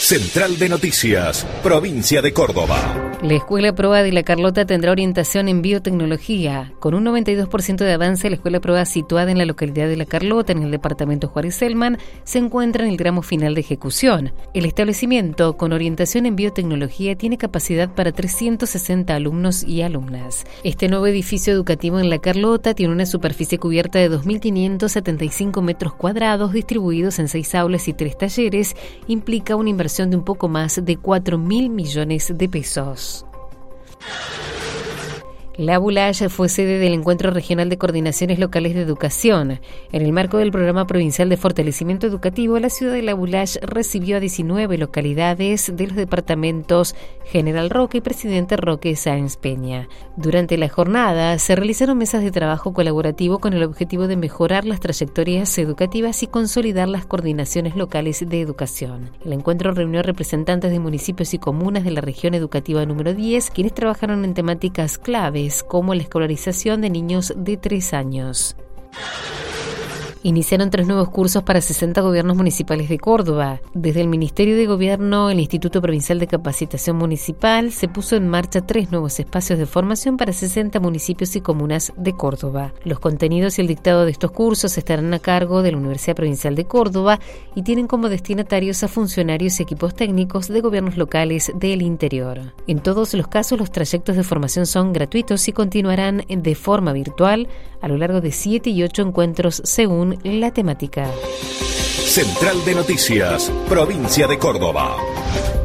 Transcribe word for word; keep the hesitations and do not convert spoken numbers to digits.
Central de Noticias, provincia de Córdoba. La Escuela Proa de La Carlota tendrá orientación en biotecnología. Con un noventa y dos por ciento de avance, la Escuela Proa, situada en la localidad de La Carlota, en el departamento Juárez Celman, se encuentra en el tramo final de ejecución. El establecimiento, con orientación en biotecnología, tiene capacidad para trescientos sesenta alumnos y alumnas. Este nuevo edificio educativo en La Carlota tiene una superficie cubierta de dos mil quinientos setenta y cinco metros cuadrados, distribuidos en seis aulas y tres talleres. Implica una inversión de un poco más de cuatro mil millones de pesos. La Boulage fue sede del Encuentro Regional de Coordinaciones Locales de Educación. En el marco del Programa Provincial de Fortalecimiento Educativo, la ciudad de La Boulage recibió a diecinueve localidades de los departamentos General Roque y Presidente Roque Sáenz Peña. Durante la jornada se realizaron mesas de trabajo colaborativo con el objetivo de mejorar las trayectorias educativas y consolidar las coordinaciones locales de educación. El encuentro reunió representantes de municipios y comunas de la región educativa número diez, quienes trabajaron en temáticas claves como la escolarización de niños de tres años. Iniciaron tres nuevos cursos para sesenta gobiernos municipales de Córdoba. Desde el Ministerio de Gobierno, el Instituto Provincial de Capacitación Municipal, se puso en marcha tres nuevos espacios de formación para sesenta municipios y comunas de Córdoba. Los contenidos y el dictado de estos cursos estarán a cargo de la Universidad Provincial de Córdoba y tienen como destinatarios a funcionarios y equipos técnicos de gobiernos locales del interior. En todos los casos, los trayectos de formación son gratuitos y continuarán de forma virtual a lo largo de siete y ocho encuentros según la temática. Central de Noticias, provincia de Córdoba.